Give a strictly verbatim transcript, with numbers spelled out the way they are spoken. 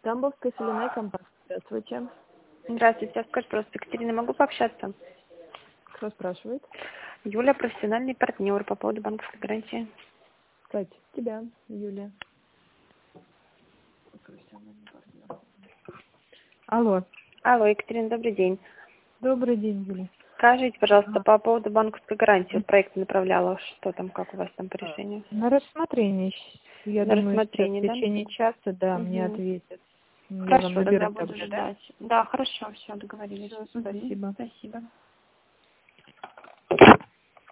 Тамбовская соляная компания. Здравствуйте. Здравствуйте. Скажите, просто, Екатерина, могу пообщаться? Кто спрашивает? Юля, профессиональный партнер по поводу банковской гарантии. Катя, тебя, Юлия. Алло. Алло, Екатерина, добрый день. Добрый день, Юлия. Скажите, пожалуйста, Ага. по поводу банковской гарантии. Вот проект направляла. Что там, как у вас там по решению? На рассмотрение. Я На думаю, сейчас в рассмотрение, да? течение часа, да, мне Угу. ответят. Я вам Хорошо, наберу тогда буду тогда, да? ждать. Да, хорошо, все, договорились. Все, Мгм. спасибо. Спасибо.